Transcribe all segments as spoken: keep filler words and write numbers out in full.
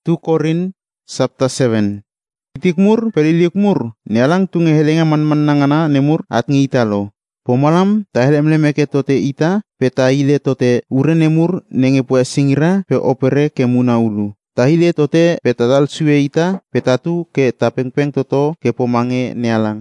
tu Korin sabta seven. Itikmur peliliukmur nialang tunge helenga man-man nangana nemur at ngi italo. Pomalam tahelem meke tote ita peta ile tote ure nemur nenge puya singira pe opere ke muna ulu. Tahile tote peta dal suwe ita petatu ke tapeng-peng toto ke pomange nialang.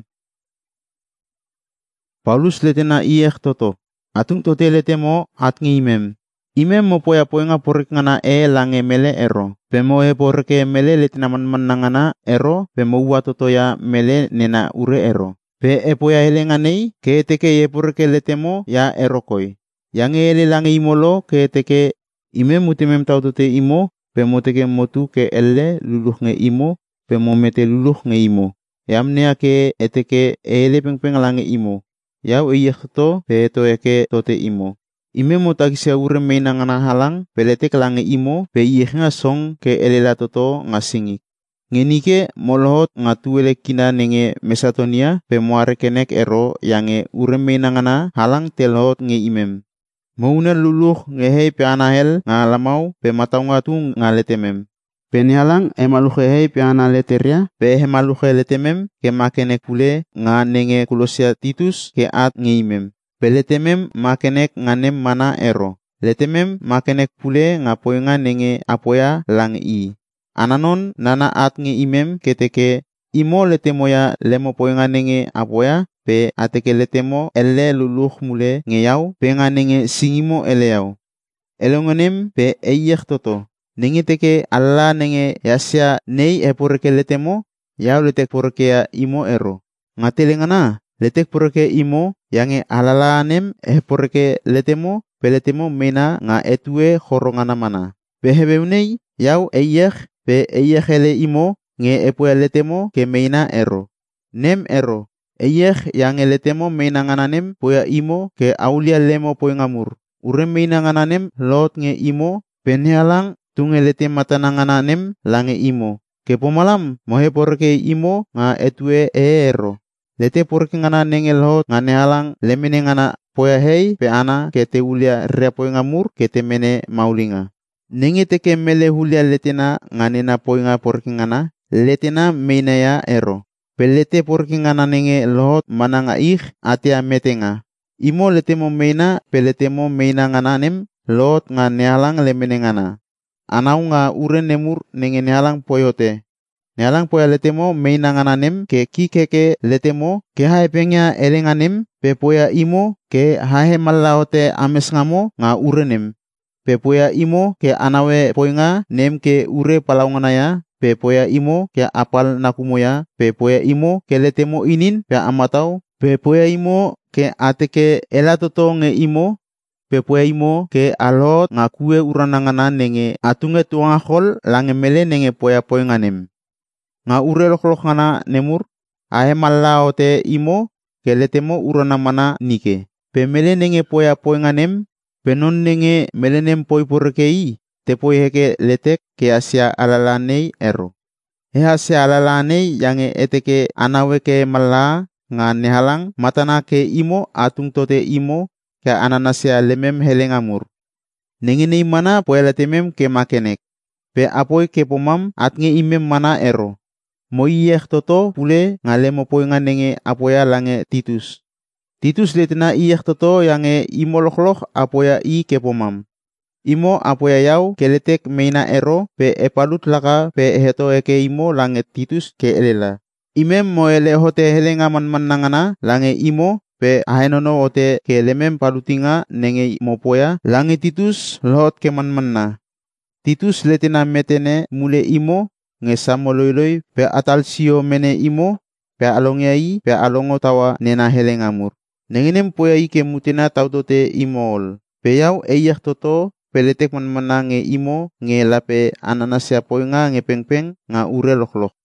Paulus letena iek toto. Atung tote letemo at ngi imem. Imem mo poya poenga porik ngana e lange mele ero. Pemo he porke mele letina man-man nangana ero. Pemo ua toto ya mele nena ure ero. Pe e poya helenga nei ke teke ye porke letemo ya ero koi. Yang ele lange imolo ke teke imem mutimem tau tote imo. Pemo teke motu ke ele luluh nge imo. Pemo mete luluh nge imo. Yam nea ke eteke ele peng-peng lange imo. Yau iya to pe to eke tote imo. Ime mo tagisia ure meina ngana halang pelete kelange imo pe iye nga song ke elela toto nga singik. Ngenike molohot nga tuwele kina nenge Mesatonia pe moare kenek ero yange ure meina ngana halang telhot nge imem. Mauna luluh ngehei pe anahel nga lamau pe matau nga tu nga letemem. Pe ni halang e maluhe hei pe ana leteria pe he maluhe letemem ke makenek pule nga nenge Kulosia Titus ke at nge imem. Peletemem makenek nganem mana ero. Letemem makenek pule ngapoenga nenge apoya lang i. Ananon nana at nge imem keteke imo letemoya lemo poenga nenge apoya pe ateke letemo ele luluh mule ngeyau pe nga nenge singimo eleyau. Elongonem pe eyek toto. Nenge teke alla nenge yasya nei eporeke letemo yau letek poreke ya imo ero. Ngatelengana letek poreke imo yange alalanem eh poreke letemo peletemo mena nga etue horongana mana. Behebeunei yau eyek pe eyek ele imo nge epoe letemo ke mena ero. Nem ero. Eyek yange letemo mena ngananem poya imo ke aulia lemo poe ngamur. Ure mena ngananem lot nge imo penhalang tunge lete matana ngananem lange imo. Ke pomalam mohe poreke imo nga etue e ero. Lete porke ngana nenge lot ngane halang lemene ngana poya hei pe ana ke te ulia rea poya ngamur ke te mene maulinga. Nenge teke mele hulia letena ngane na poya porke ngana letena meina ya ero. Pe lete porke ngana nenge lot mananga ih atea metenga. Imo letemo meina pe letemo meina ngana nem lot ngane halang lemene ngana. Anau nga ure nemur nenge nehalang poyote. Nealang poya letemo meina ngananem ke kikeke letemo ke hae pengya elenganem pe poya imo ke hae malaote ames ngamo nga urenem. Pe poya imo ke anawe poinga nem ke ure palaunganaya pe poya imo ke apal nakumoya pe poya imo ke letemo inin pe amatau pe poya imo ke ateke elatoto nge imo pe poya imo ke alot nga kue uranangana nenge atunge tuanga hol lange mele nenge poya poinganem. Nga ure loklok ngana nemur, ahe malao te imo, ke letemo urana mana nike. Pe mele nenge poya poenga nem, pe non nenge mele nem poi porke i, te poi heke letek ke asia alalanei ero. He asia alalanei yange eteke anawe ke mala nga nehalang matana ke imo atung tote imo ke ananasia lemem helengamur. Nenge nei mana poya letemem ke makenek. Pe apoi ke pomam atnge imem mana ero. Moiyek toto pule ngalemo poenga nenge apoya lange Titus. Titus letena iyek toto yange imo lokloh apoya i kepomam. Imo apoya yau keletek meina ero pe epalut laka pe heto eke imo lange Titus ke elela. Imem mo ele hote helenga man-man nangana lange imo pe ahenono ote ke lemem palutinga nenge mopoya lange Titus lot ke man-man na. Titus letena metene mule imo nge samoloiloi pe atal sio mene imo pe alongyai pe alongo tawa nena helengamur. Nengenem poya ike mutina tautote imol. Pe yau eyak toto peletek man-mana nge imo nge lape ananasia poinga nge peng-peng nga ure loklok.